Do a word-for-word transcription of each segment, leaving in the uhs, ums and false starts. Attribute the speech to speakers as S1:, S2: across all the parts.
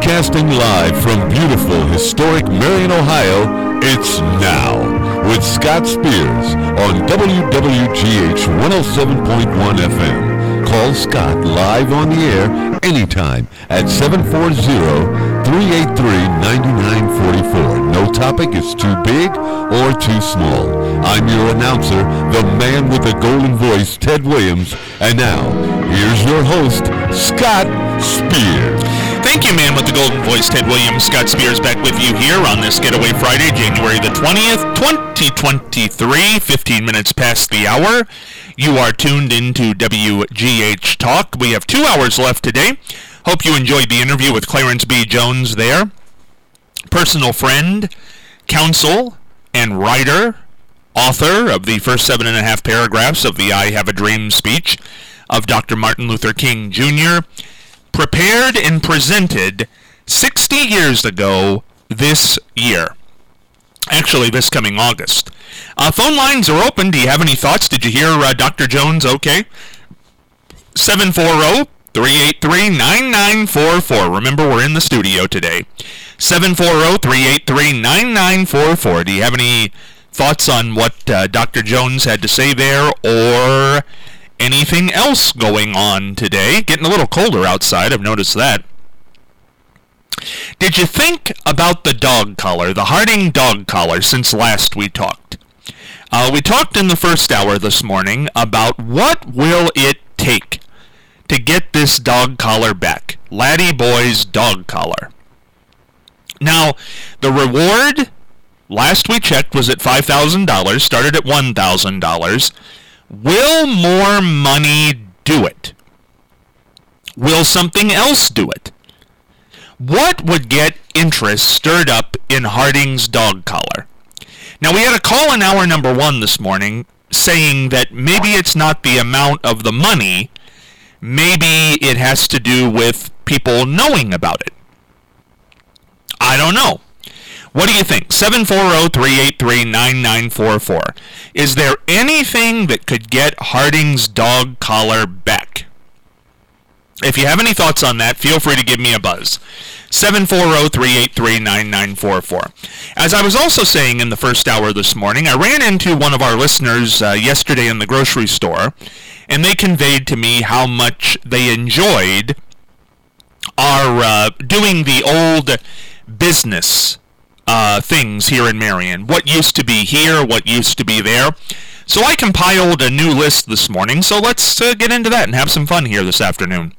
S1: Broadcasting live from beautiful, historic Marion, Ohio, it's Now with Scott Spears on W W G H one oh seven point one F M. Call Scott live on the air anytime at seven four zero, three eight three, nine nine four four. No topic is too big or too small. I'm your announcer, the man with the golden voice, Ted Williams. And now, here's your host, Scott Spears.
S2: Thank you, man with the golden voice, Ted Williams. Scott Spears back with you here on this Getaway Friday, January the twentieth, twenty twenty-three, fifteen minutes past the hour. You are tuned into W G H Talk. We have two hours left today. Hope you enjoyed the interview with Clarence B. Jones there. Personal friend, counsel, and writer, author of the first seven and a half paragraphs of the I Have a Dream speech of Doctor Martin Luther King Junior, prepared and presented sixty years ago this year. Actually, this coming August. Uh, phone lines are open. Do you have any thoughts? Did you hear uh, Doctor Jones okay? seven four zero, three eight three, nine nine four four. Remember, we're in the studio today. seven four zero, three eight three, nine nine four four. Do you have any thoughts on what uh, Doctor Jones had to say there, or anything else going on today? Getting a little colder outside, I've noticed that. Did you think about the dog collar, the Harding dog collar, since last we talked? Uh, we talked in the first hour this morning about what will it take to get this dog collar back. Laddie Boy's dog collar. Now, the reward, last we checked, was at five thousand dollars, started at one thousand dollars. Will more money do it? Will something else do it? What would get interest stirred up in Harding's dog collar? Now, we had a call in hour number one this morning saying that maybe it's not the amount of the money, maybe it has to do with people knowing about it. I don't know. What do you think? seven four zero, three eight three, nine nine four four. Is there anything that could get Harding's dog collar back? If you have any thoughts on that, feel free to give me a buzz. seven four zero, three eight three, nine nine four four. As I was also saying in the first hour this morning, I ran into one of our listeners uh, yesterday in the grocery store, and they conveyed to me how much they enjoyed our uh, doing the old business uh, things here in Marion. What used to be here, what used to be there. So I compiled a new list this morning, so let's uh, get into that and have some fun here this afternoon.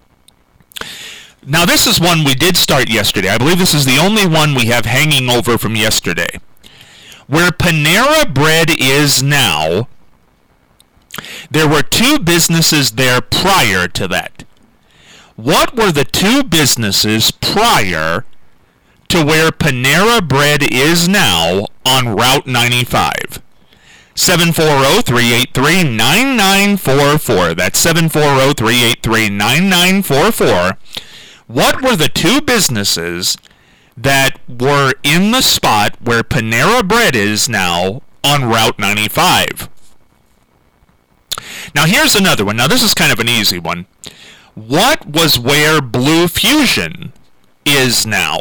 S2: Now, this is one we did start yesterday. I believe this is the only one we have hanging over from yesterday. Where Panera Bread is now, there were two businesses there prior to that. What were the two businesses prior to where Panera Bread is now on Route ninety-five? seven four zero, three eight three, nine nine four four. That's seven four zero, three eight three, nine nine four four. What were the two businesses that were in the spot where Panera Bread is now on Route ninety-five? Now, here's another one. Now, this is kind of an easy one. What was where Blue Fusion is now?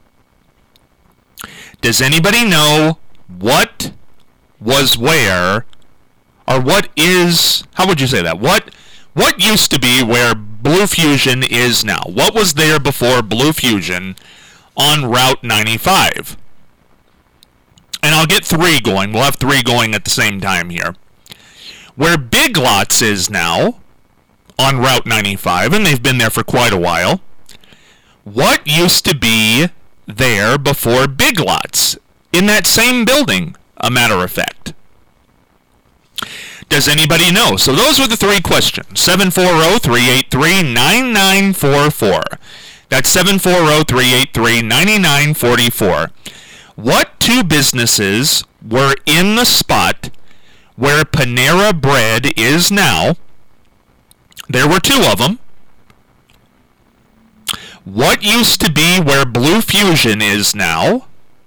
S2: Does anybody know what was where, or what is, how would you say that? What what used to be where Blue Fusion is now? What was there before Blue Fusion on Route ninety-five? And I'll get three going. We'll have three going at the same time here. Where Big Lots is now on Route ninety-five, and they've been there for quite a while. What used to be there before Big Lots in that same building? A matter of fact. Does anybody know? So those were the three questions. seven four zero, three eight three, nine nine four four. That's seven four zero, three eight three, nine nine four four. What two businesses were in the spot where Panera Bread is now? There were two of them. What used to be where Blue Fusion is now?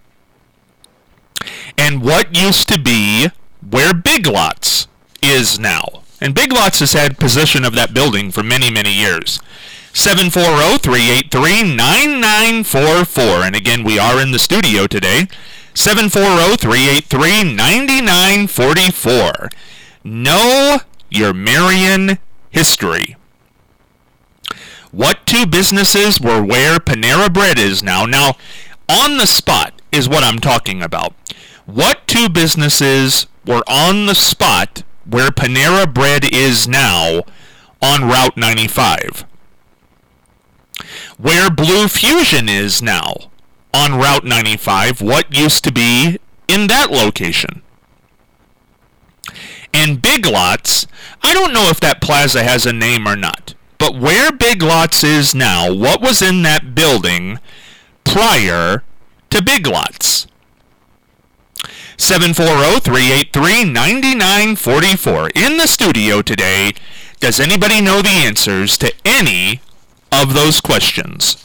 S2: And what used to be where Big Lots is now? And Big Lots has had possession of that building for many, many years. seven four zero, three eight three, nine nine four four. And again, we are in the studio today. seven four zero, three eight three, nine nine four four. Know your Marion history. What two businesses were where Panera Bread is now? Now, on the spot is what I'm talking about. What two businesses were on the spot where Panera Bread is now on Route ninety-five? Where Blue Fusion is now on Route ninety-five, what used to be in that location? And Big Lots, I don't know if that plaza has a name or not, but where Big Lots is now, what was in that building prior to Big Lots? seven four zero, three eight three, nine nine four four. In the studio today, does anybody know the answers to any of those questions?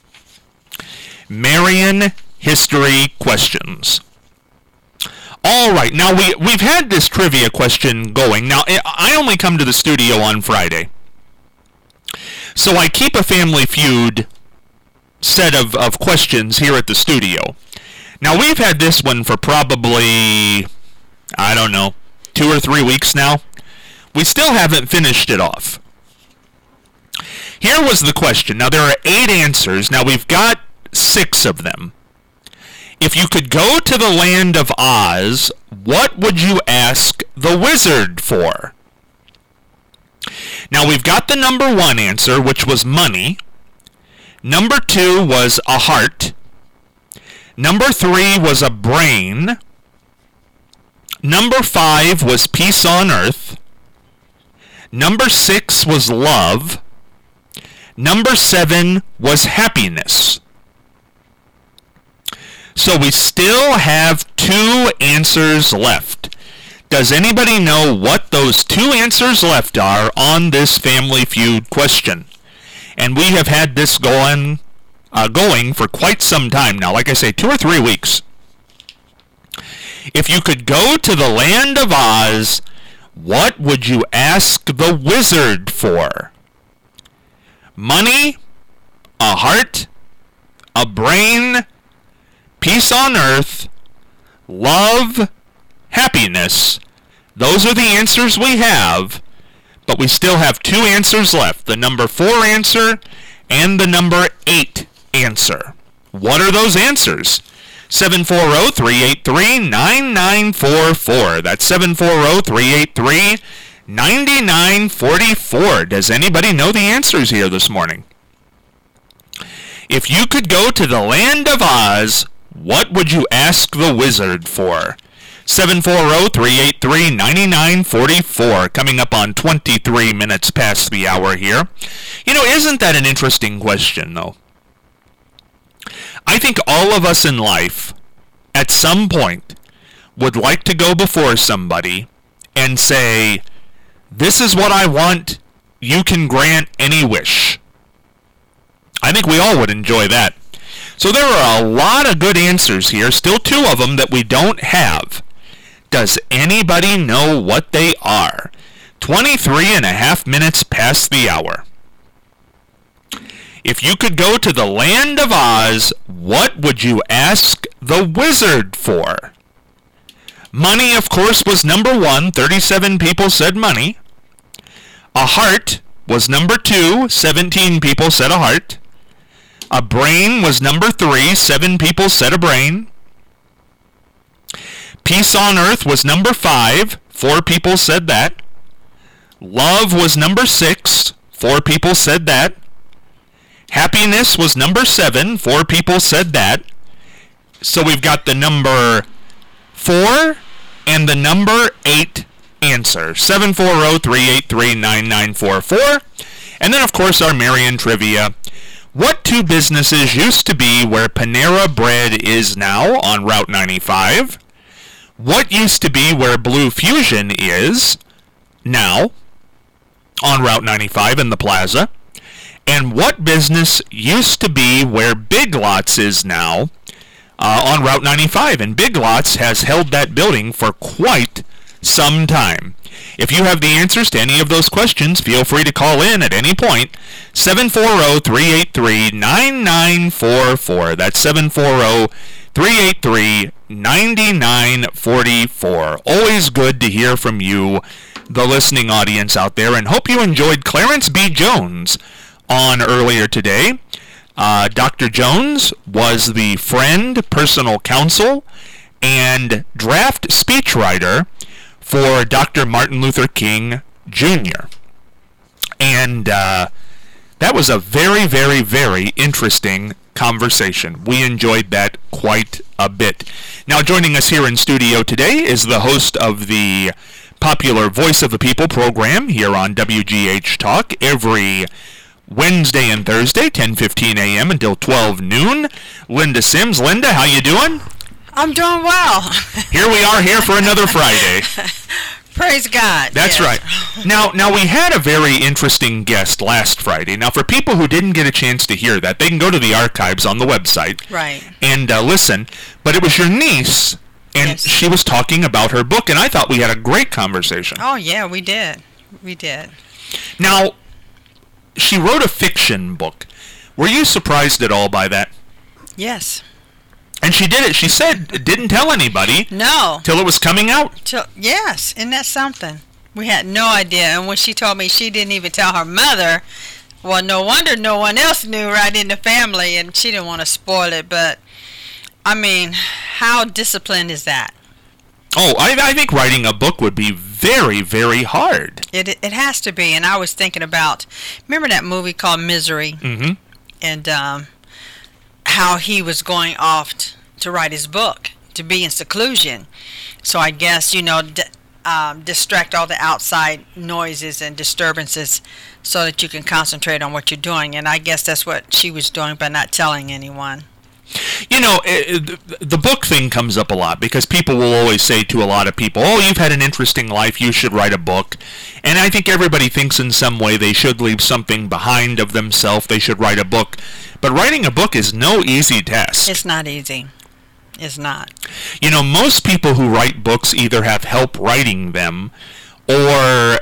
S2: Marion history questions. All right, now we, we've had this trivia question going. Now, I only come to the studio on Friday, so I keep a Family Feud set of, of questions here at the studio. Now, we've had this one for probably, I don't know, two or three weeks now. We still haven't finished it off. Here was the question. Now, there are eight answers. Now, we've got six of them. If you could go to the land of Oz, what would you ask the wizard for? Now, we've got the number one answer, which was money. Number two was a heart. Number three was a brain. Number five was peace on earth. Number six was love. Number seven was happiness. So we still have two answers left. Does anybody know what those two answers left are on this Family Feud question? And we have had this going, uh, going for quite some time now. Like I say, two or three weeks. If you could go to the land of Oz, what would you ask the wizard for? Money, a heart, a brain, peace on earth, love, happiness. Those are the answers we have, but we still have two answers left, the number four answer and the number eight answer. What are those answers? seven four zero, three eight three, nine nine four four. That's seven four zero, three eight three, nine nine four four. Does anybody know the answers here this morning? If you could go to the land of Oz, what would you ask the wizard for? seven four zero, three eight three, nine nine four four. Coming up on twenty-three minutes past the hour here. You know, isn't that an interesting question, though? I think all of us in life, at some point, would like to go before somebody and say, this is what I want, you can grant any wish. I think we all would enjoy that. So there are a lot of good answers here, still two of them that we don't have. Does anybody know what they are? twenty-three and a half minutes past the hour. If you could go to the land of Oz, what would you ask the wizard for? Money, of course, was number one. thirty-seven people said money. A heart was number two. seventeen people said a heart. A brain was number three. Seven people said a brain. Peace on earth was number five. Four people said that. Love was number six. Four people said that. Happiness was number seven. Four people said that. So we've got the number four and the number eight answer. seven four zero, three eight three, nine nine four four. And then, of course, our Marion trivia. What two businesses used to be where Panera Bread is now on Route ninety-five? What used to be where Blue Fusion is now on Route ninety-five in the plaza? And what business used to be where Big Lots is now uh, on Route ninety-five? And Big Lots has held that building for quite sometime. If you have the answers to any of those questions, feel free to call in at any point. seven four zero, three eight three, nine nine four four. That's seven four zero, three eight three, nine nine four four. Always good to hear from you, the listening audience out there, and hope you enjoyed Clarence B. Jones on earlier today. Uh, Doctor Jones was the friend, personal counsel, and draft speechwriter for Doctor Martin Luther King Junior And uh, that was a very, very, very interesting conversation. We enjoyed that quite a bit. Now, joining us here in studio today is the host of the popular Voice of the People program here on W G H Talk every Wednesday and Thursday, ten fifteen a.m. until twelve noon. Linda Sims. Linda, how you doing?
S3: I'm doing well.
S2: Here we are here for another Friday.
S3: Praise God.
S2: That's
S3: yes.
S2: right. Now, now we had a very interesting guest last Friday. Now, for people who didn't get a chance to hear that, they can go to the archives on the website
S3: right.
S2: and uh, listen. But it was your niece, and
S3: yes.
S2: she was talking about her book, and I thought we had a great conversation.
S3: Oh, yeah, we did. We did.
S2: Now, she wrote a fiction book. Were you surprised at all by that?
S3: Yes.
S2: And she did it. She said, didn't tell anybody.
S3: No.
S2: Till it was coming out.
S3: Till, yes, isn't that something? We had no idea. And when she told me she didn't even tell her mother, well, no wonder no one else knew right in the family, and she didn't want to spoil it. But, I mean, how disciplined is that?
S2: Oh, I, I think writing a book would be very, very hard.
S3: It it has to be. And I was thinking about, remember that movie called Misery?
S2: Mm-hmm.
S3: And, um... how he was going off t- to write his book, to be in seclusion. So I guess, you know, d- um, distract all the outside noises and disturbances so that you can concentrate on what you're doing. And I guess that's what she was doing by not telling anyone.
S2: You know, it, it, the book thing comes up a lot because people will always say to a lot of people, oh, you've had an interesting life, you should write a book. And I think everybody thinks in some way they should leave something behind of themselves, they should write a book. But writing a book is no easy task.
S3: It's not easy. It's not.
S2: You know, most people who write books either have help writing them or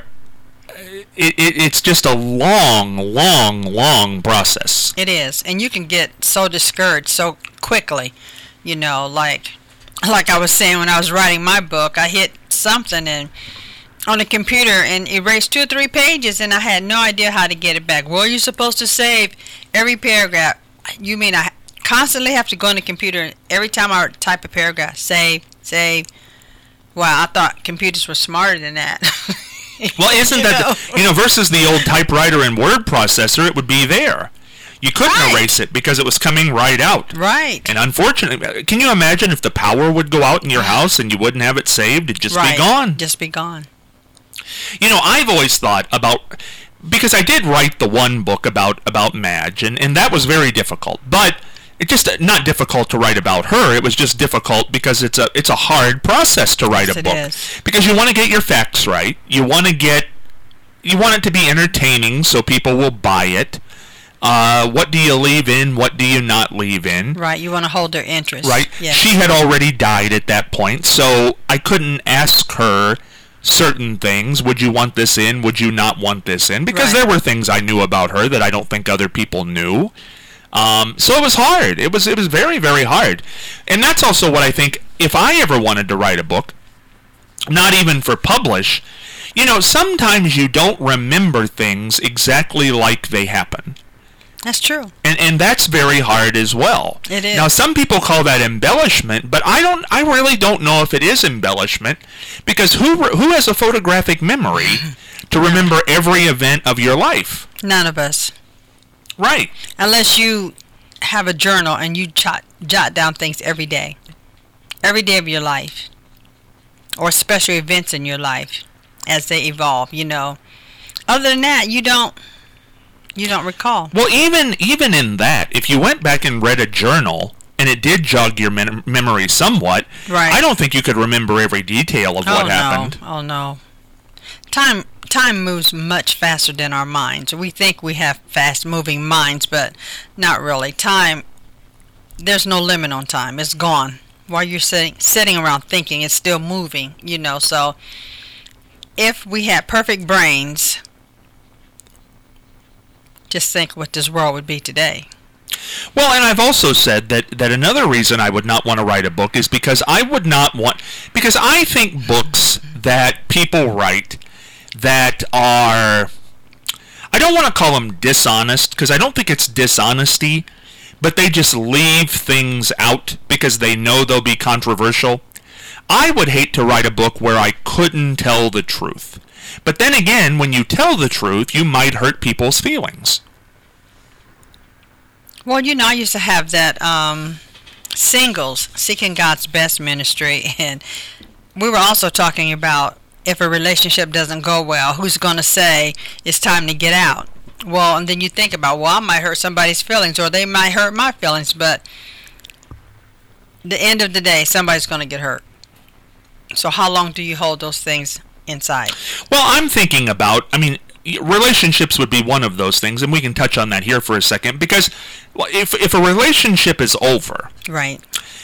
S2: It, it, it's just a long, long, long process.
S3: It is. And you can get so discouraged so quickly. You know, like like I was saying when I was writing my book, I hit something and on the computer and erased two or three pages, and I had no idea how to get it back. Well, you're supposed to save every paragraph. You mean I constantly have to go on the computer and every time I type a paragraph, save, save. Wow, I thought computers were smarter than that.
S2: Well, isn't
S3: you
S2: that,
S3: know?
S2: The, you know, versus the old typewriter and word processor, it would be there. You couldn't
S3: Right.
S2: erase it because it was coming right out.
S3: Right.
S2: And unfortunately, can you imagine if the power would go out in your house and you wouldn't have it saved? It'd just
S3: right.
S2: be gone.
S3: Just be gone.
S2: You know, I've always thought about, because I did write the one book about, about Madge, and, and that was very difficult. But it's just not difficult to write about her. It was just difficult because it's a it's a hard process to write
S3: Yes,
S2: a
S3: it
S2: book.
S3: is.
S2: Because you want to get your facts right. You want to get you want it to be entertaining so people will buy it. Uh, what do you leave in? What do you not leave in?
S3: Right. You want to hold their interest.
S2: Right.
S3: Yes.
S2: She had already died at that point, so I couldn't ask her certain things. Would you want this in? Would you not want this in? Because
S3: Right.
S2: there were things I knew about her that I don't think other people knew. Um, so it was hard. It was it was very, very hard. And that's also what I think, if I ever wanted to write a book, not even for publish, you know, sometimes you don't remember things exactly like they happen.
S3: That's true.
S2: And and that's very hard as well.
S3: It is.
S2: Now, some people call that embellishment, but I don't. I really don't know if it is embellishment, because who who has a photographic memory to remember every event of your life?
S3: None of us.
S2: Right.
S3: Unless you have a journal and you jot, jot down things every day. Every day of your life. Or special events in your life as they evolve, you know. Other than that, you don't you don't recall.
S2: Well, even even in that, if you went back and read a journal and it did jog your mem- memory somewhat,
S3: Right.
S2: I don't think you could remember every detail of
S3: oh,
S2: what
S3: no.
S2: happened.
S3: Oh, no. Time time moves much faster than our minds. We think we have fast-moving minds, but not really. Time, there's no limit on time. It's gone while you're sitting sitting around thinking. It's still moving, you know. So if we had perfect brains, just think what this world would be today.
S2: Well, and I've also said that, that another reason I would not want to write a book is because I would not want, because I think books that people write that are, I don't want to call them dishonest, because I don't think it's dishonesty, but they just leave things out because they know they'll be controversial. I would hate to write a book where I couldn't tell the truth. But then again, when you tell the truth, you might hurt people's feelings.
S3: Well, you know, I used to have that um, Singles, Seeking God's Best ministry, and we were also talking about if a relationship doesn't go well, who's going to say it's time to get out? Well, and then you think about, well, I might hurt somebody's feelings, or they might hurt my feelings, but the end of the day, somebody's going to get hurt. So how long do you hold those things inside?
S2: Well, I'm thinking about, I mean, relationships would be one of those things, and we can touch on that here for a second, because if if a relationship is over,
S3: right,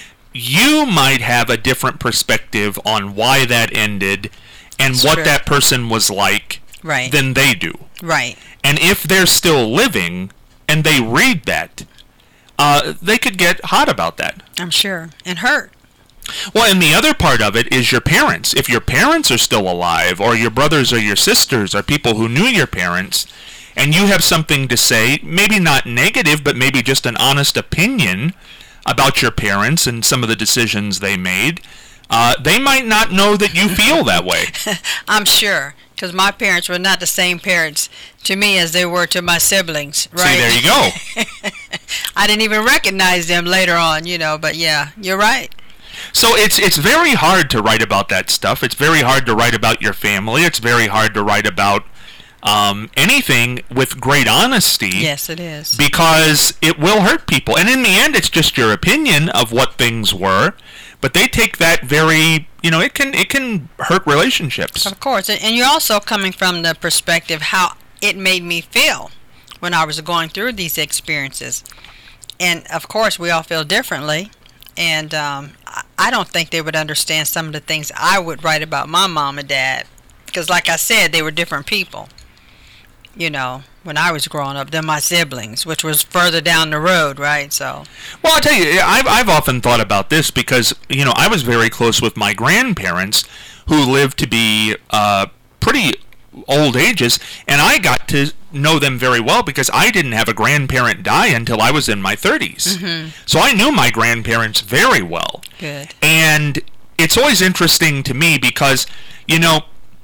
S2: you might have a different perspective on why that ended and
S3: That's
S2: what
S3: true.
S2: that person was like
S3: right.
S2: than they do.
S3: Right.
S2: And if they're still living and they read that, uh, they could get hot about that.
S3: I'm sure. And hurt.
S2: Well, and the other part of it is your parents. If your parents are still alive, or your brothers or your sisters, or people who knew your parents, and you have something to say, maybe not negative, but maybe just an honest opinion about your parents and some of the decisions they made, uh, they might not know that you feel that way.
S3: I'm sure, because my parents were not the same parents to me as they were to my siblings, right?
S2: See, there you go.
S3: I didn't even recognize them later on, you know, but yeah, you're right.
S2: So it's it's very hard to write about that stuff. It's very hard to write about your family. It's very hard to write about um, anything with great honesty.
S3: Yes, it is.
S2: Because it will hurt people. And in the end, it's just your opinion of what things were. But they take that very, you know, it can it can hurt relationships.
S3: Of course. And and you're also coming from the perspective how it made me feel when I was going through these experiences. And, of course, we all feel differently. And um, I don't think they would understand some of the things I would write about my mom and dad. Because, like I said, they were different people, you know, when I was growing up than my siblings, which was further down the road, right? So,
S2: well, I'll tell you, I've, I've often thought about this because, you know, I was very close with my grandparents who lived to be uh, pretty old ages, and I got to know them very well because I didn't have a grandparent die until I was in my thirties.
S3: Mm-hmm.
S2: So I knew my grandparents very well.
S3: Good.
S2: And it's always interesting to me because, you know,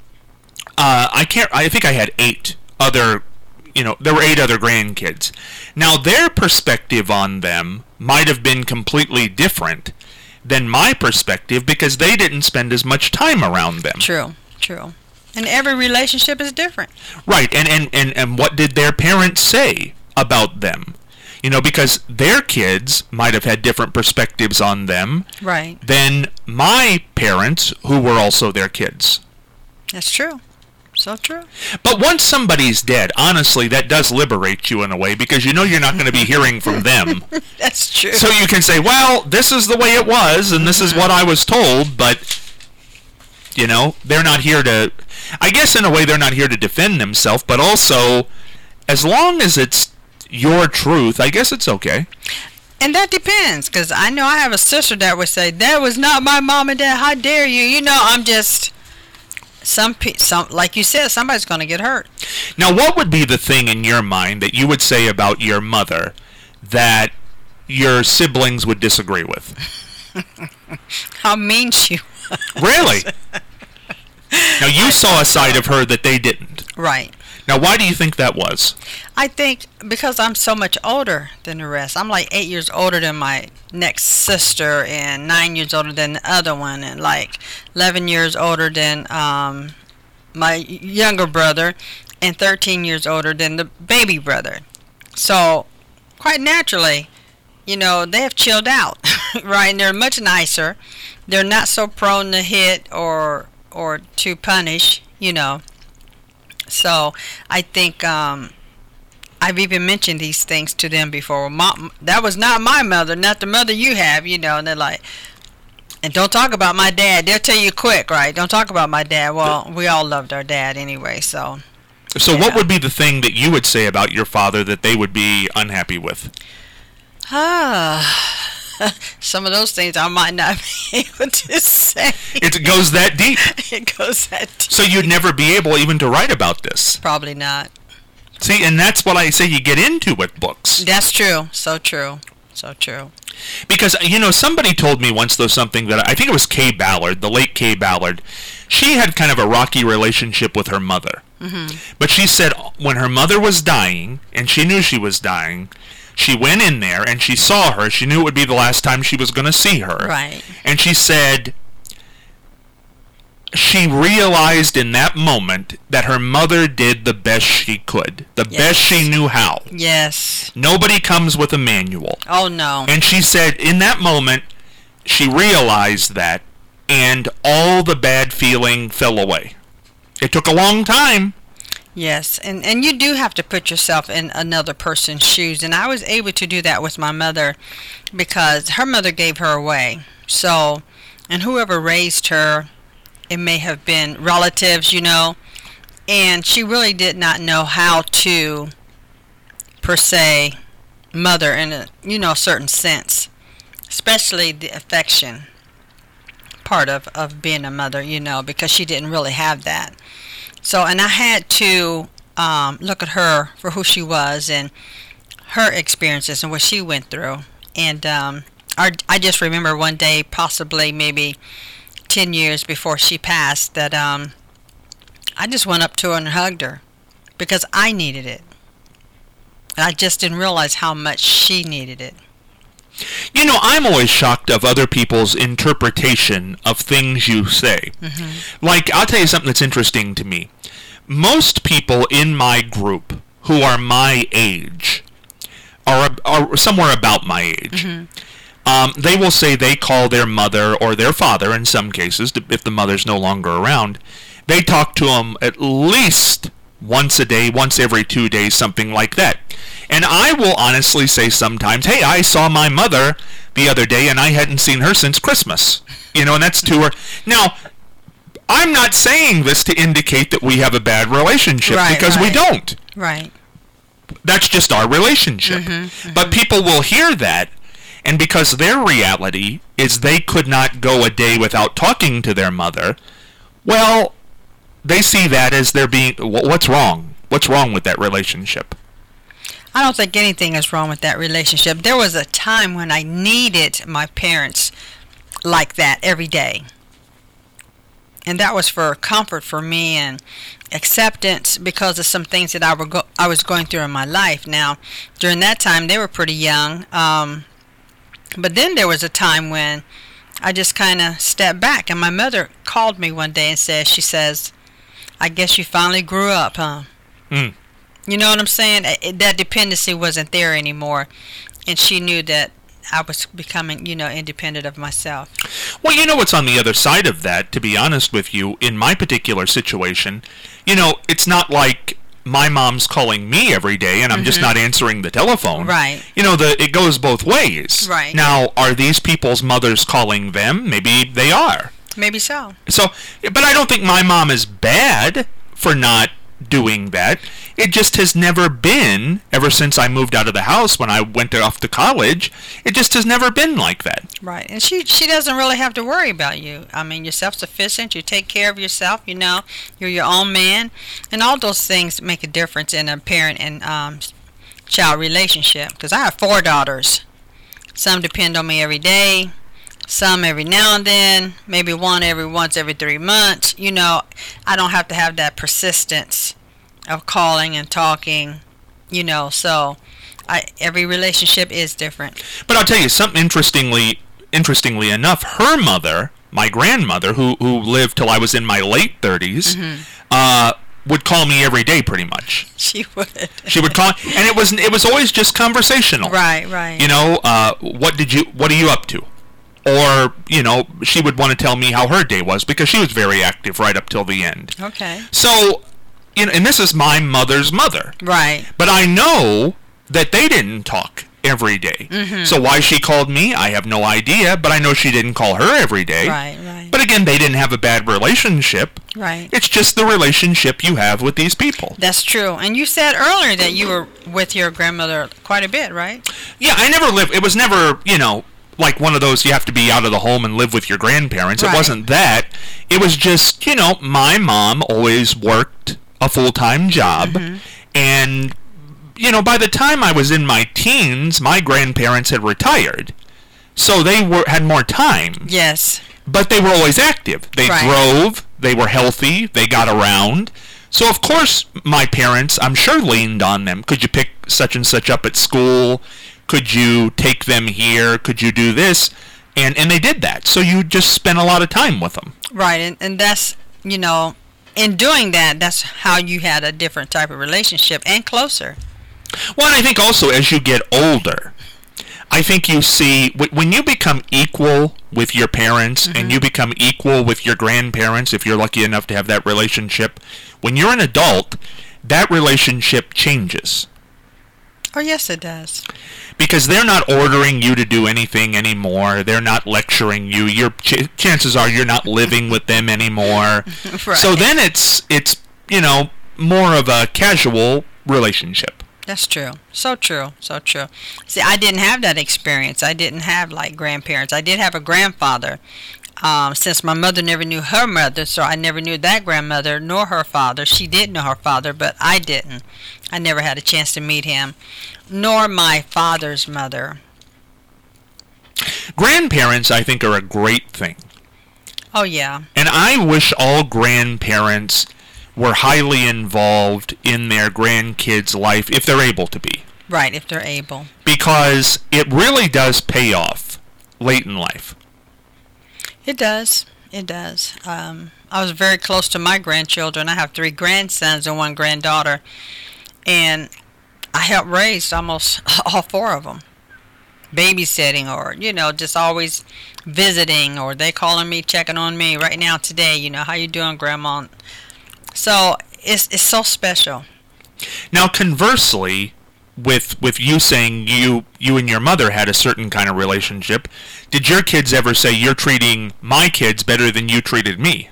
S2: uh, I can't, I think I had eight other, you know, there were eight other grandkids. Now, their perspective on them might have been completely different than my perspective because they didn't spend as much time around them.
S3: True, true. And every relationship is different.
S2: Right, and, and, and, and what did their parents say about them? You know, because their kids might have had different perspectives on them
S3: right.
S2: than my parents, who were also their kids.
S3: That's true. So true.
S2: But once somebody's dead, honestly, that does liberate you in a way because you know you're not going to be hearing from them.
S3: That's true.
S2: So you can say, well, this is the way it was, and this is what I was told, but, you know, they're not here to... I guess in a way they're not here to defend themselves, but also, as long as it's your truth, I guess it's okay.
S3: And that depends, because I know I have a sister that would say, that was not my mom and dad, how dare you? You know, I'm just... Some, pe- some, like you said, somebody's going to get hurt.
S2: Now, what would be the thing in your mind that you would say about your mother that your siblings would disagree with?
S3: How mean she was.
S2: Really? Now, you saw a side of her that they didn't.
S3: Right.
S2: Now, why do you think that was?
S3: I think because I'm so much older than the rest. I'm like eight years older than my next sister and nine years older than the other one and like eleven years older than um, my younger brother and thirteen years older than the baby brother. So, quite naturally, you know, they have chilled out, right? And they're much nicer. They're not so prone to hit or or to punish, you know. So I think um, I've even mentioned these things to them before. Mom, that was not my mother, not the mother you have, you know. And they're like, And don't talk about my dad. They'll tell you quick, right? Don't talk about my dad. Well, we all loved our dad anyway, so.
S2: So
S3: yeah.
S2: What would be the thing that you would say about your father that they would be unhappy with?
S3: Ah, some of those things I might not be able to say.
S2: It goes that deep.
S3: It goes that deep.
S2: So you'd never be able even to write about this.
S3: Probably not.
S2: See, and that's what I say you get into with books.
S3: That's true. So true. So true.
S2: Because, you know, somebody told me once, though, something that I think it was Kay Ballard, the late Kay Ballard. She had kind of a rocky relationship with her mother. Mm-hmm. But she said when her mother was dying, and she knew she was dying, she went in there and she saw her. She knew it would be the last time she was going to see her.
S3: Right.
S2: And she said she realized in that moment that her mother did the best she could, the
S3: yes.
S2: best she knew how.
S3: Yes.
S2: Nobody comes with a manual.
S3: Oh, no.
S2: And she said in that moment, she realized that, and all the bad feeling fell away. It took a long time.
S3: Yes, and, and you do have to put yourself in another person's shoes. And I was able to do that with my mother because her mother gave her away. So, and whoever raised her, it may have been relatives, you know, and she really did not know how to, per se, mother in a, you know, certain sense, especially the affection part of, of being a mother, you know, because she didn't really have that. So, and I had to um, look at her for who she was and her experiences and what she went through. And um, our, I just remember one day, possibly maybe ten years before she passed, that um, I just went up to her and hugged her because I needed it. And I just didn't realize how much she needed it.
S2: You know, I'm always shocked of other people's interpretation of things you say. Mm-hmm. Like, I'll tell you something that's interesting to me. Most people in my group who are my age, are, are somewhere about my age, mm-hmm. um, they will say they call their mother or their father, in some cases, if the mother's no longer around, they talk to them at least once a day, once every two days, something like that. And I will honestly say sometimes, hey, I saw my mother the other day and I hadn't seen her since Christmas. You know, and that's to her. Now, I'm not saying this to indicate that we have a bad relationship, right, because right. we don't.
S3: Right.
S2: That's just our relationship. Mm-hmm, mm-hmm. But people will hear that, and because their reality is they could not go a day without talking to their mother, well, they see that as there being, what's wrong? What's wrong with that relationship?
S3: I don't think anything is wrong with that relationship. There was a time when I needed my parents like that every day. And that was for comfort for me and acceptance because of some things that I were go- I was going through in my life. Now, during that time, they were pretty young. Um, but then there was a time when I just kind of stepped back. And my mother called me one day and said, she says, I guess you finally grew up, huh? Mm. You know what I'm saying? That dependency wasn't there anymore. And she knew that I was becoming, you know, independent of myself.
S2: Well, you know what's on the other side of that, to be honest with you, in my particular situation, you know, it's not like my mom's calling me every day and I'm mm-hmm. just not answering the telephone.
S3: Right.
S2: You know, the it goes both ways.
S3: Right.
S2: Now, are these people's mothers calling them? Maybe they are.
S3: Maybe so.
S2: So, but I don't think my mom is bad for not doing that. It just has never been, ever since I moved out of the house when I went off to college, it just has never been like that.
S3: Right. And she she doesn't really have to worry about you. I mean, you're self-sufficient, you take care of yourself, you know, you're your own man, and all those things make a difference in a parent and um, child relationship. Because I have four daughters. Some depend on me every day, some every now and then, maybe one every once every three months. You know, I don't have to have that persistence of calling and talking, you know, so I, every relationship is different.
S2: But I'll tell you, something interestingly, interestingly enough, her mother, my grandmother, who, who lived till I was in my late thirties, mm-hmm. uh, would call me every day pretty much.
S3: She would.
S2: She would call, and it was it was always just conversational.
S3: Right, right.
S2: You know, uh, what did you, what are you up to? Or, you know, she would want to tell me how her day was because she was very active right up till the end.
S3: Okay.
S2: So, you know, and this is my mother's mother.
S3: Right.
S2: But I know that they didn't talk every day.
S3: Mm-hmm.
S2: So why she called me, I have no idea, but I know she didn't call her every day.
S3: Right, right.
S2: But again, they didn't have a bad relationship.
S3: Right.
S2: It's just the relationship you have with these people.
S3: That's true. And you said earlier that you were with your grandmother quite a bit, right?
S2: Yeah, I never lived, it was never, you know, like one of those you have to be out of the home and live with your grandparents.
S3: Right.
S2: It wasn't that. It was just, you know, my mom always worked a full-time job.
S3: Mm-hmm.
S2: And, you know, by the time I was in my teens, my grandparents had retired. So they were had more time.
S3: Yes.
S2: But they were always active. They
S3: Right.
S2: drove, they were healthy, they got around. So of course my parents, I'm sure, leaned on them. Could you pick such and such up at school? Could you take them here? Could you do this? And and they did that. So you just spent a lot of time with them.
S3: Right. And, and that's, you know, in doing that, that's how you had a different type of relationship and closer.
S2: Well, and I think also as you get older, I think you see, when you become equal with your parents
S3: Mm-hmm.
S2: and you become equal with your grandparents, if you're lucky enough to have that relationship, when you're an adult, that relationship changes.
S3: Oh, yes, it does.
S2: Because they're not ordering you to do anything anymore. They're not lecturing you. Your ch- chances are you're not living with them anymore.
S3: Right.
S2: So then it's, it's, you know, more of a casual relationship.
S3: That's true. So true. So true. See, I didn't have that experience. I didn't have, like, grandparents. I did have a grandfather. Um, since my mother never knew her mother, so I never knew that grandmother nor her father. She did know her father, but I didn't. I never had a chance to meet him, nor my father's mother.
S2: Grandparents, I think, are a great thing.
S3: Oh, yeah.
S2: And I wish all grandparents were highly involved in their grandkids' life, if they're able to be.
S3: Right, if they're able.
S2: Because it really does pay off late in life.
S3: It does. It does. Um, I was very close to my grandchildren. I have three grandsons and one granddaughter. And I helped raise almost all four of them. Babysitting or, you know, just always visiting, or they calling me, checking on me right now today, you know, how you doing, Grandma? So it's it's so special.
S2: Now, conversely, with with you saying you you and your mother had a certain kind of relationship, did your kids ever say, you're treating my kids better than you treated me?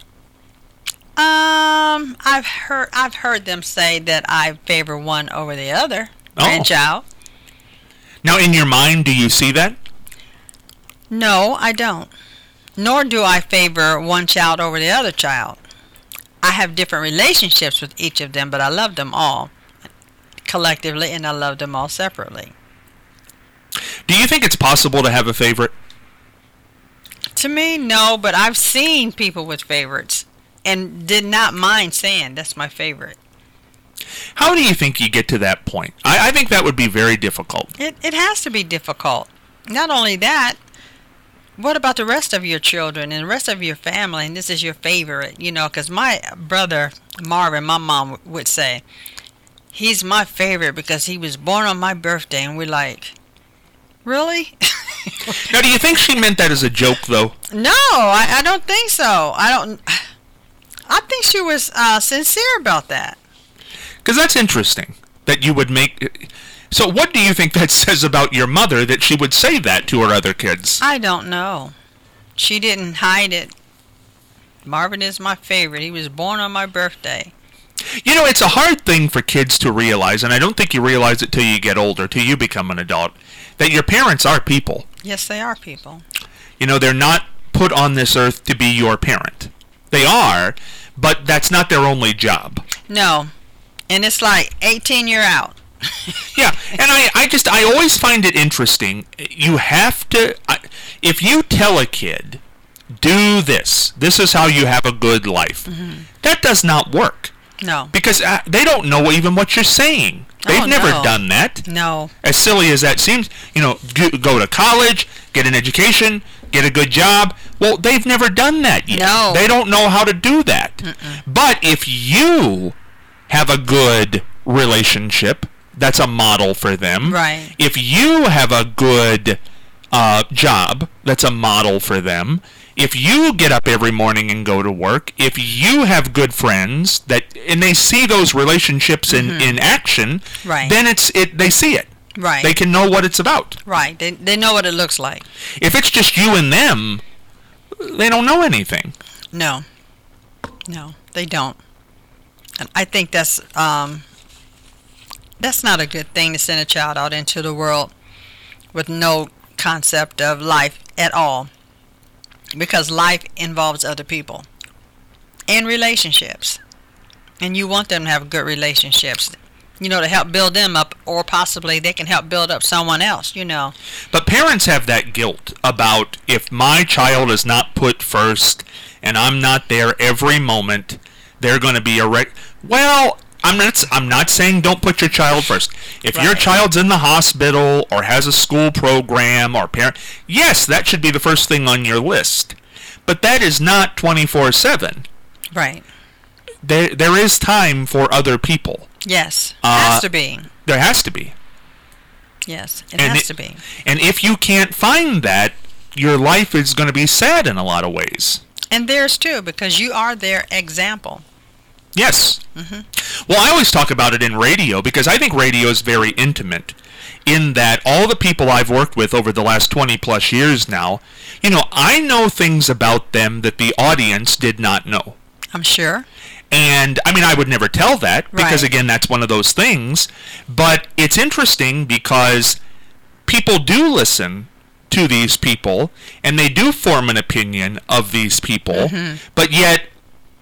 S3: Um, I've heard I've heard them say that I favor one over the other
S2: Oh.
S3: grandchild.
S2: Now, in your mind, do you see that?
S3: No, I don't. Nor do I favor one child over the other child. I have different relationships with each of them, but I love them all collectively, and I love them all separately.
S2: Do you think it's possible to have a favorite?
S3: To me, no, but I've seen people with favorites and did not mind saying that's my favorite.
S2: How do you think you get to that point? I, I think that would be very difficult.
S3: It it has to be difficult. Not only that, what about the rest of your children and the rest of your family, and this is your favorite, you know, because my brother Marvin, my mom would say, he's my favorite because he was born on my birthday, and we're like, really?
S2: Now, do you think she meant that as a joke, though?
S3: No, I, I don't think so. I don't. I think she was uh, sincere about that.
S2: Because that's interesting, that you would make... So what do you think that says about your mother, that she would say that to her other kids?
S3: I don't know. She didn't hide it. Marvin is my favorite. He was born on my birthday.
S2: You know, it's a hard thing for kids to realize, and I don't think you realize it till you get older, till you become an adult, that your parents are people.
S3: Yes, they are people.
S2: You know, they're not put on this earth to be your parent. They are, but that's not their only job.
S3: No. And it's like eighteen year out.
S2: Yeah, and I, I just, I always find it interesting. You have to, I, if you tell a kid, do this, this is how you have a good life,
S3: Mm-hmm.
S2: that does not work.
S3: No.
S2: Because uh, they don't know even what you're saying. They've
S3: Oh,
S2: never
S3: no.
S2: done that.
S3: No.
S2: As silly as that seems, you know, do, go to college, get an education, get a good job. Well, they've never done that yet.
S3: No.
S2: They don't know how to do that.
S3: Mm-mm.
S2: But if you have a good relationship, that's a model for them.
S3: Right.
S2: If you have a good uh, job, that's a model for them. If you get up every morning and go to work, if you have good friends, that and they see those relationships in,
S3: Mhm.
S2: in action,
S3: Right.
S2: then it's it they see it.
S3: Right.
S2: They can know what it's about.
S3: Right. They they know what it looks like.
S2: If it's just you and them, they don't know anything.
S3: No. No, they don't. And I think that's um, that's not a good thing to send a child out into the world with no concept of life at all. Because life involves other people and relationships. And you want them to have good relationships, you know, to help build them up, or possibly they can help build up someone else, you know.
S2: But parents have that guilt about, if my child is not put first and I'm not there every moment, they're going to be a wreck. Well, I'm not I'm not saying don't put your child first. If right. your child's in the hospital or has a school program or parent, yes, that should be the first thing on your list. But that is not twenty-four seven.
S3: Right.
S2: There there is time for other people.
S3: Yes.
S2: Uh,
S3: has to be.
S2: There has to be.
S3: Yes, it
S2: and
S3: has
S2: it,
S3: to be.
S2: And if you can't find that, your life is going to be sad in a lot of ways.
S3: And theirs too, because you are their example.
S2: Yes.
S3: Mm-hmm.
S2: Well, I always talk about it in radio because I think radio is very intimate in that all the people I've worked with over the last twenty plus years now, you know, I know things about them that the audience did not know.
S3: I'm sure.
S2: And, I mean, I would never tell that because,
S3: right.
S2: again, that's one of those things. But it's interesting because people do listen to these people and they do form an opinion of these people.
S3: Mm-hmm.
S2: But yet,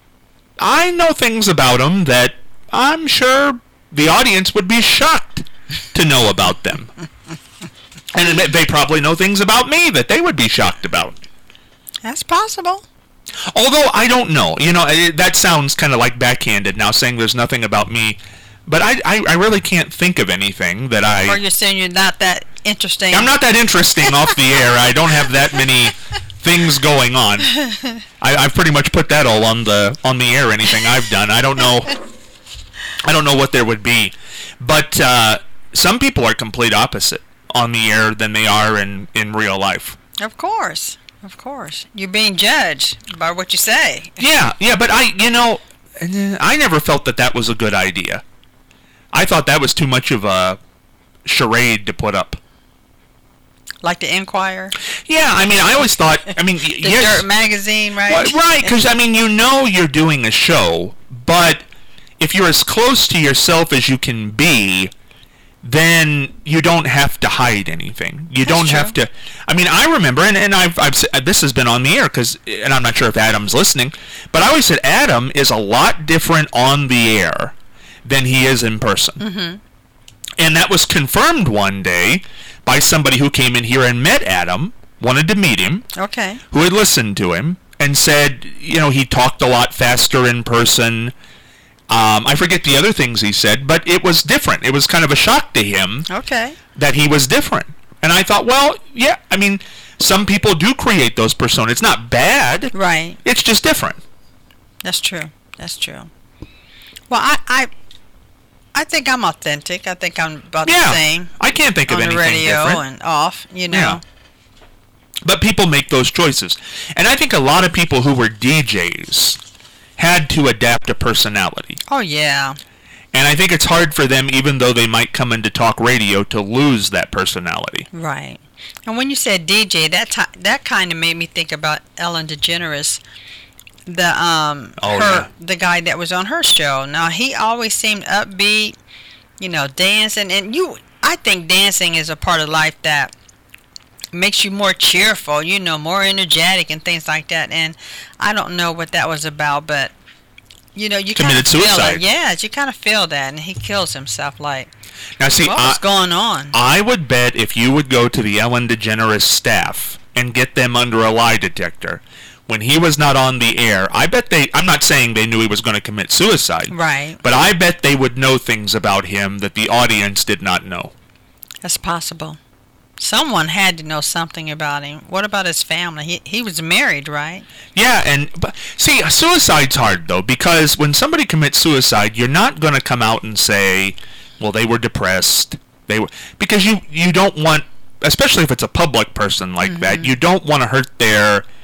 S2: I know things about them that I'm sure the audience would be shocked to know about them. And they probably know things about me that they would be shocked about.
S3: That's possible.
S2: Although, I don't know. You know, that sounds kind of like backhanded now, saying there's nothing about me. But I, I, I really can't think of anything that I...
S3: Or you're saying you're not that interesting.
S2: I'm not that interesting off the air. I don't have that many things going on. I, I've pretty much put that all on the on the air, anything I've done. I don't know... I don't know what there would be. But uh, some people are complete opposite on the air than they are in, in real life.
S3: Of course. Of course. You're being judged by what you say.
S2: Yeah, yeah, but I, you know, I never felt that that was a good idea. I thought that was too much of a charade to put up.
S3: Like the Enquirer?
S2: Yeah, I mean, I always thought, I mean,
S3: the
S2: yes.
S3: Dirt magazine, right?
S2: Well, right, because, I mean, you know you're doing a show, but if you're as close to yourself as you can be, then you don't have to hide anything. You
S3: That's
S2: don't
S3: true.
S2: have to. I mean, I remember, and, and I've, I've this has been on the air because, and I'm not sure if Adam's listening, but I always said Adam is a lot different on the air than he is in person.
S3: Mm-hmm.
S2: And that was confirmed one day by somebody who came in here and met Adam, wanted to meet him,
S3: Okay.
S2: who had listened to him, and said, you know, he talked a lot faster in person. Um, I forget the other things he said, but it was different. It was kind of a shock to him
S3: Okay.
S2: that he was different. And I thought, well, yeah, I mean, some people do create those personas. It's not bad.
S3: Right.
S2: It's just different.
S3: That's true. That's true. Well, I, I, I think I'm authentic. I think I'm about
S2: Yeah.
S3: the same
S2: I can't think of
S3: on the
S2: anything
S3: radio
S2: different.
S3: and off, you know.
S2: Yeah. But people make those choices. And I think a lot of people who were D Js had to adapt a personality.
S3: Oh, yeah.
S2: And I think it's hard for them, even though they might come into talk radio, to lose that personality.
S3: Right. And when you said D J, that ti- that kind of made me think about Ellen DeGeneres, the um
S2: Oh,
S3: her
S2: yeah.
S3: the guy that was on her show. Now he always seemed upbeat, you know, dancing, and you. I think dancing is a part of life that makes you more cheerful, you know, more energetic and things like that. And I don't know what that was about, but you know, you kind of
S2: Committed
S3: feel
S2: suicide.
S3: it. Yes, you kind of feel that, and he kills himself. Like,
S2: Now, see,
S3: what
S2: I,
S3: was going on?
S2: I would bet if you would go to the Ellen DeGeneres staff and get them under a lie detector, when he was not on the air, I bet they, I'm not saying they knew he was going to commit suicide,
S3: Right.
S2: but I bet they would know things about him that the audience did not know.
S3: That's possible. Someone had to know something about him. What about his family? He he was married, right?
S2: Yeah, and but see, suicide's hard though, because when somebody commits suicide, you're not going to come out and say, "Well, they were depressed." They were because you you don't want, especially if it's a public person like
S3: Mm-hmm.
S2: that, you don't want to hurt their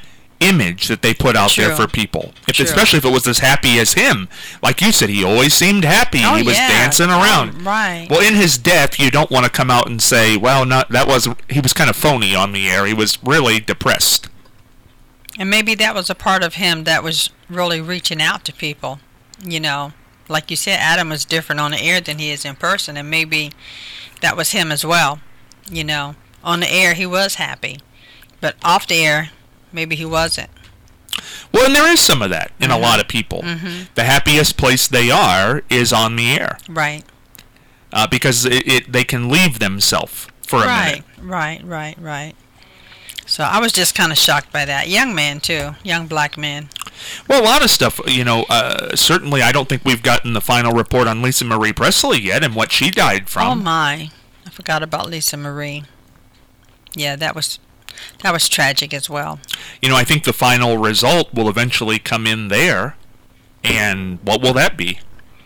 S2: image that they put out
S3: True.
S2: there for people. If,
S3: True.
S2: especially if it was as happy as him. Like you said, he always seemed happy.
S3: Oh,
S2: he was
S3: yeah.
S2: dancing around.
S3: Oh, right.
S2: Well, in his death, you don't want to come out and say, well, not that was he was kind of phony on the air. He was really depressed.
S3: And maybe that was a part of him that was really reaching out to people. You know, like you said, Adam was different on the air than he is in person, and maybe that was him as well. You know, on the air he was happy, but off the air, maybe he wasn't.
S2: Well, and there is some of that in
S3: Mm-hmm.
S2: a lot of people.
S3: Mm-hmm.
S2: The happiest place they are is on the air.
S3: Right.
S2: Uh, because it, it they can leave themselves for a
S3: Right,
S2: minute.
S3: right, right, right. So I was just kind of shocked by that. Young man, too. Young black man.
S2: Well, a lot of stuff, you know, uh, certainly I don't think we've gotten the final report on Lisa Marie Presley yet and what she died from.
S3: Oh, my. I forgot about Lisa Marie. Yeah, that was that was tragic as well.
S2: You know, I think the final result will eventually come in there. And what will that be?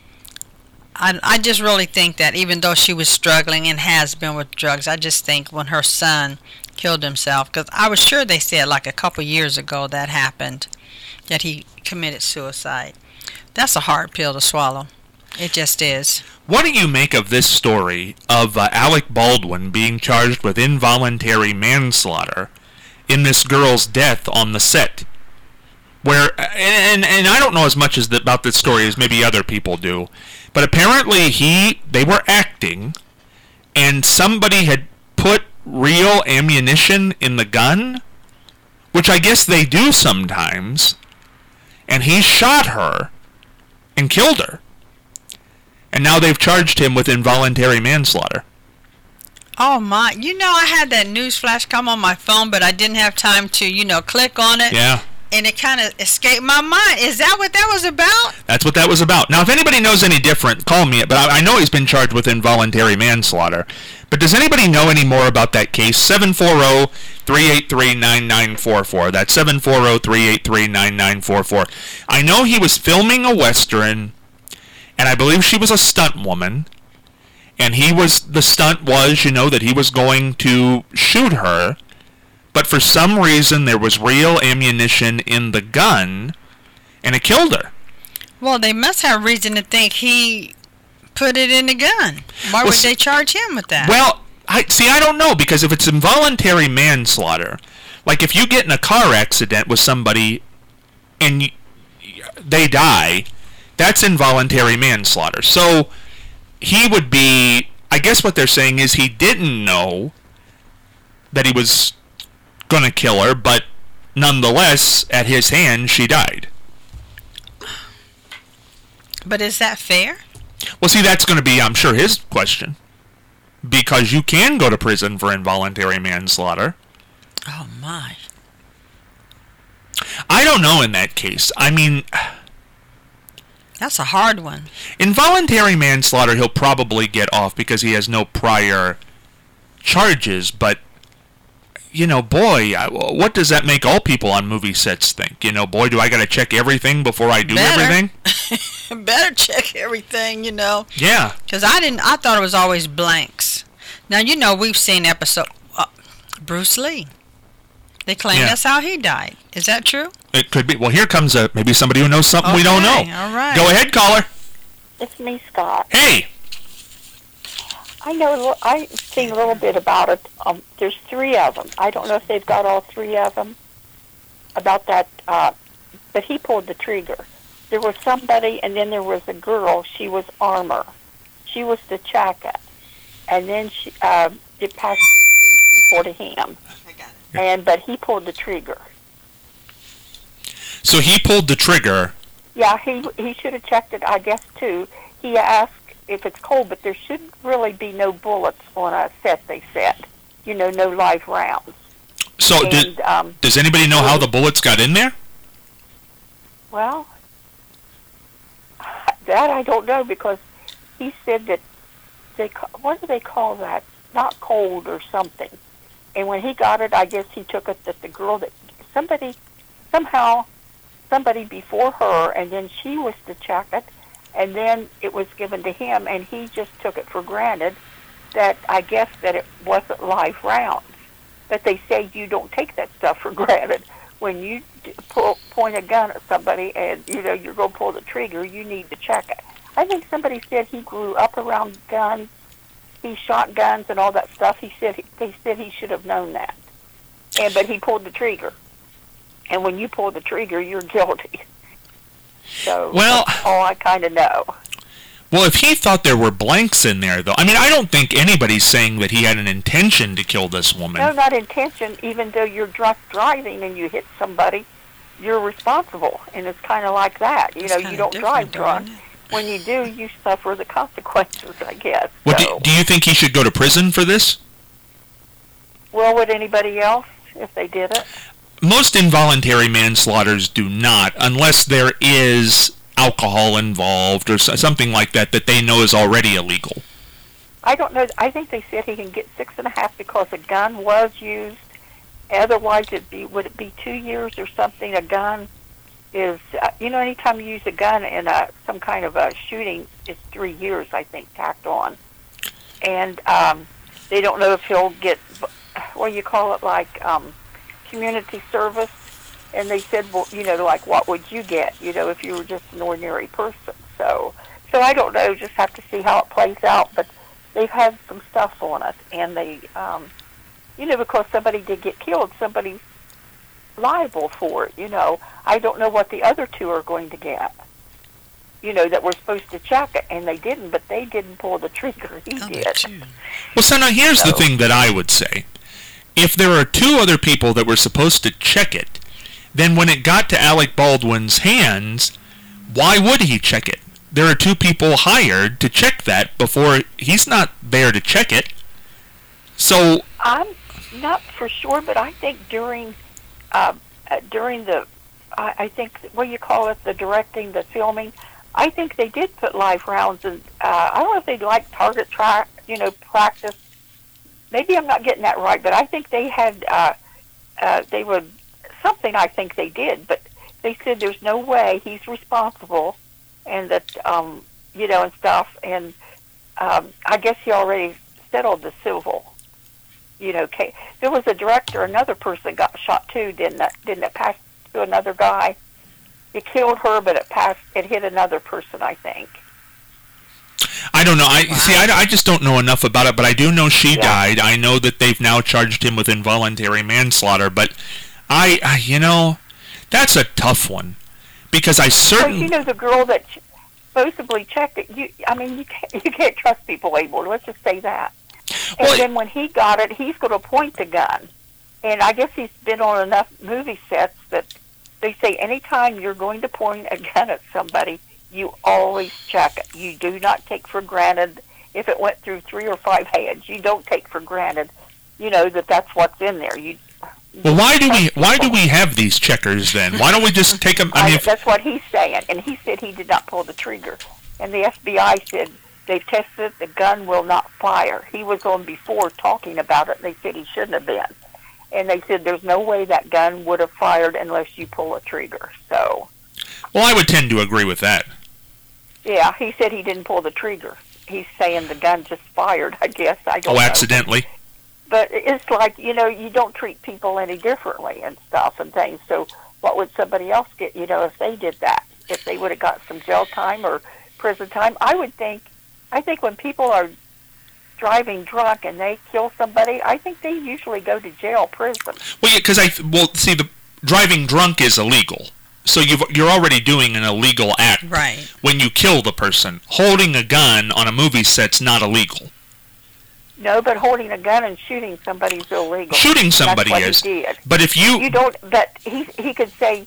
S3: I, I just really think that even though she was struggling and has been with drugs, I just think when her son killed himself, because I was sure they said like a couple years ago that happened, that he committed suicide. That's a hard pill to swallow. It just is.
S2: What do you make of this story of uh, Alec Baldwin being charged with involuntary manslaughter in this girl's death on the set? Where, and, and I don't know as much as the, about this story as maybe other people do, but apparently he, they were acting, and somebody had put real ammunition in the gun, which I guess they do sometimes, and he shot her and killed her. And now they've charged him with involuntary manslaughter.
S3: Oh, my. You know, I had that news flash come on my phone, but I didn't have time to, you know, click on it.
S2: Yeah.
S3: And it kind of escaped my mind. Is that what that was about?
S2: That's what that was about. Now, if anybody knows any different, call me. But I, I know he's been charged with involuntary manslaughter. But does anybody know any more about that case? seven four zero, three eight three, nine nine four four. That's seven four zero, three eight three, nine nine four four. I know he was filming a Western, and I believe she was a stunt woman. And he was, the stunt was, you know, that he was going to shoot her. But for some reason, there was real ammunition in the gun, and it killed her.
S3: Well, they must have reason to think he put it in the gun. Why
S2: Well,
S3: would they charge him with that?
S2: Well, I see, I don't know, because if it's involuntary manslaughter, like if you get in a car accident with somebody and y- they die, that's involuntary manslaughter. So he would be, I guess what they're saying is he didn't know that he was going to kill her, but nonetheless, at his hand, she died.
S3: But is that fair?
S2: Well, see, that's going to be, I'm sure, his question. Because you can go to prison for involuntary manslaughter.
S3: Oh, my.
S2: I don't know in that case. I mean,
S3: That's a hard one.
S2: involuntary manslaughter, he'll probably get off because he has no prior charges, but you know, boy, I- what does that make all people on movie sets think? You know, boy, do I got to check everything before I do
S3: Better.
S2: everything?
S3: Better check everything, you know.
S2: Yeah.
S3: Because I didn't, I thought it was always blanks. Now, you know, we've seen episode, uh, Bruce Lee. They claim
S2: Yeah.
S3: that's how he died. Is that true?
S2: It could be. Well, here comes a, maybe somebody who knows something we don't know.
S3: Okay, all right.
S2: Go ahead, caller.
S4: It's me, Scott.
S2: Hey.
S4: I know. a li- I've seen a little bit about it. Um, there's three of them. I don't know if they've got all three of them about that. Uh, but he pulled the trigger. There was somebody, and then there was a girl. She was Armor. She was the Chaka, and then she uh, it passed through three people to him.
S3: I got it.
S4: And but he pulled the trigger.
S2: So he pulled the trigger.
S4: Yeah, he he should have checked it, I guess, too. He asked if it's cold, but there should really be no bullets on a set, they said. You know, no live rounds.
S2: So
S4: and,
S2: did,
S4: um,
S2: does anybody know how the bullets got in there?
S4: well, that I don't know, because he said that they, ca- what do they call that? Not cold or something. And when he got it, I guess he took it that the girl that, somebody, somehow, somebody before her, and then she was to check it, and then it was given to him, and he just took it for granted that, I guess, that it wasn't live rounds. But they say you don't take that stuff for granted. when you d- pull, point a gun at somebody and, you know, you're going to pull the trigger, you need to check it. I think somebody said he grew up around guns. He shot guns and all that stuff. He said he, they said he should have known that. And but he pulled the trigger. And when you pull the trigger, you're guilty. So
S2: well,
S4: that's all I kind of know.
S2: Well, if he thought there were blanks in there, though, I mean, I don't think anybody's saying that he had an intention to kill this woman.
S4: No, not intention. Even though you're drunk driving and you hit somebody, you're responsible. And it's kind of like that. You
S3: It's
S4: know, you don't drive drunk. When you do, you suffer the consequences, I guess.
S2: Well,
S4: so.
S2: do, do you think he should go to prison for this?
S4: Well, would anybody else if they did it?
S2: Most involuntary manslaughters do not, unless there is alcohol involved or something like that that they know is already illegal.
S4: I don't know. I think they said he can get six and a half because a gun was used. Otherwise, it'd be would it be two years or something? A gun is, uh, you know, anytime you use a gun in a, some kind of a shooting, it's three years, I think, tacked on. And um, they don't know if he'll get, what do you call it, like um, community service. And they said, well, you know, like, what would you get, you know, if you were just an ordinary person? So, so I don't know, just have to see how it plays out. But they've had some stuff on it. And they, um, you know, because somebody did get killed, somebody's liable for it, you know. I don't know what the other two are going to get, you know, that were supposed to check it, and they didn't, but they didn't pull the trigger. He
S3: Oh,
S4: did.
S2: Well, so now here's
S4: So-
S2: the thing that I would say. If there are two other people that were supposed to check it, then when it got to Alec Baldwin's hands, why would he check it? There are two people hired to check that before he's not there to check it. So
S4: I'm not for sure, but I think during uh, uh, during the, I, I think, what do you call it, the directing, the filming, I think they did put live rounds, and uh, I don't know if they'd like target track, you know, practice. Maybe I'm not getting that right, but I think they had, uh, uh, they would, something I think they did, but they said there's no way he's responsible, and that, um, you know, and stuff, and um, I guess he already settled the civil. You know, case. There was a director, another person got shot too, didn't it? Didn't it pass to another guy? It killed her, but it passed, it hit another person, I think.
S2: I don't know. I see. I, I just don't know enough about it, but I do know she
S4: Yeah.
S2: died. I know that they've now charged him with involuntary manslaughter. But I, I you know, that's a tough one because I
S4: So,
S2: certainly.
S4: you know, the girl that ch- supposedly checked it, you, I mean, you can't, you can't trust people anymore. Let's just say that. And
S2: Well,
S4: then when he got it, he's going to point the gun. And I guess he's been on enough movie sets that they say anytime you're going to point a gun at somebody, you always check it. You do not take for granted if it went through three or five hands. You don't take for granted, you know, that that's what's in there. You.
S2: Well, why do we why do we have these checkers then? Why don't we just take them? I
S4: I,
S2: mean, if,
S4: that's what he's saying, and he said he did not pull the trigger. And the F B I said they tested it, the gun will not fire. He was on before talking about it, and they said he shouldn't have been. And they said there's no way that gun would have fired unless you pull a trigger. So,
S2: well, I would tend to agree with that.
S4: yeah, he said he didn't pull the trigger. He's saying the gun just fired, I guess. I don't
S2: Oh,
S4: know.
S2: accidentally.
S4: But it's like, you know, you don't treat people any differently and stuff and things. So what would somebody else get, you know, if they did that? If they would have got some jail time or prison time? I would think, I think when people are driving drunk and they kill somebody, I think they usually go to jail, prison.
S2: Well, yeah, because I well, see, the driving drunk is illegal, so you've, you're already doing an illegal act
S3: Right.
S2: when you kill the person. Holding a gun on a movie set's not illegal.
S4: No, but holding a gun and shooting somebody's illegal.
S2: Shooting somebody
S4: That's what
S2: is,
S4: he did.
S2: but if you,
S4: You don't, but he he could say,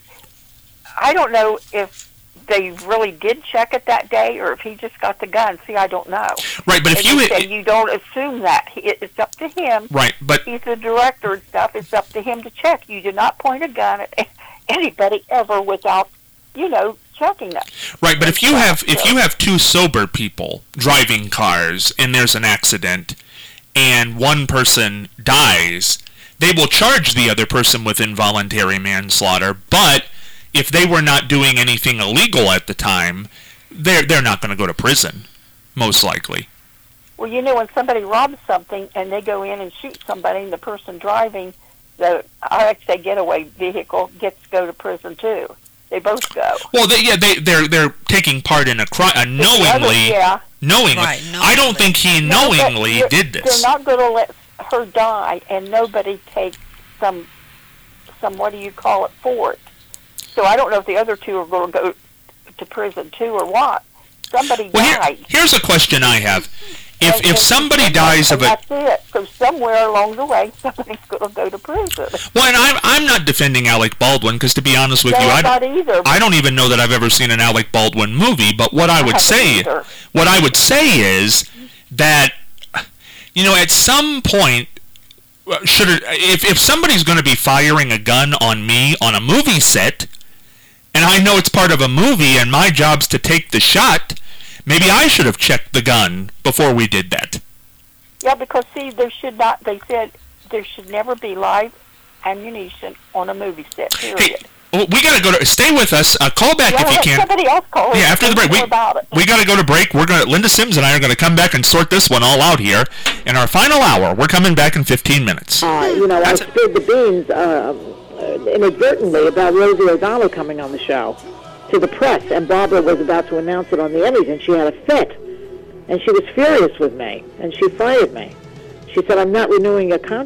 S4: I don't know if they really did check it that day or if he just got the gun. See, I don't know.
S2: right, but if
S4: And
S2: you,
S4: he said you don't assume that. He- It's up to him.
S2: right, but
S4: He's the director and stuff. It's up to him to check. You do not point a gun at anybody ever without, you know, checking it.
S2: right, but if you have if you have two sober people driving cars and there's an accident and one person dies, they will charge the other person with involuntary manslaughter, but if they were not doing anything illegal at the time, they're they're not going to go to prison, most likely.
S4: Well, you know, when somebody robs something and they go in and shoot somebody and the person driving the, I like to say getaway vehicle gets to go to prison too. They both go.
S2: Well, they, yeah, they they're they're taking part in a crime uh, knowingly.
S4: Other, yeah.
S2: Knowingly.
S3: Right, knowingly.
S2: I don't think he
S4: No,
S2: knowingly did this.
S4: They're not going to let her die, and nobody take some some what do you call it for it. So I don't know if the other two are going to go to prison too or what. Somebody
S2: well,
S4: died.
S2: Here, here's a question I have. If
S4: And-
S2: if
S4: and-
S2: somebody
S4: and
S2: dies of a
S4: that's it. So somewhere along the way, somebody's going to go to prison.
S2: well, and I'm I'm not defending Alec Baldwin because to be honest with
S4: No,
S2: you, I
S4: not either.
S2: I don't even know that I've ever seen an Alec Baldwin movie. But what I would
S4: haven't
S2: say,
S4: either.
S2: what I would say is that, you know, at some point, uh, should it, if if somebody's going to be firing a gun on me on a movie set, and I know it's part of a movie and my job's to take the shot, maybe I should have checked the gun before we did that.
S4: Yeah, because see, there should not. They said there should never be live ammunition on a movie set. Period.
S2: Hey, well, we got to go to. Stay with us. Uh, call back
S4: yeah,
S2: if you
S4: let
S2: can.
S4: somebody else call.
S2: Yeah, after the break, we
S4: about it.
S2: we got to go to break. We're going to Linda Sims and I are going to come back and sort this one all out here in our final hour. We're coming back in fifteen minutes.
S5: Uh, you know,
S2: That's
S5: I
S2: it.
S5: spilled the beans uh, uh, inadvertently about Rosie O'Donnell coming on the show to the press, and Barbara was about to announce it on the Emmys, and she had a fit, and she was furious with me, and she fired me. She said, "I'm not renewing your contract."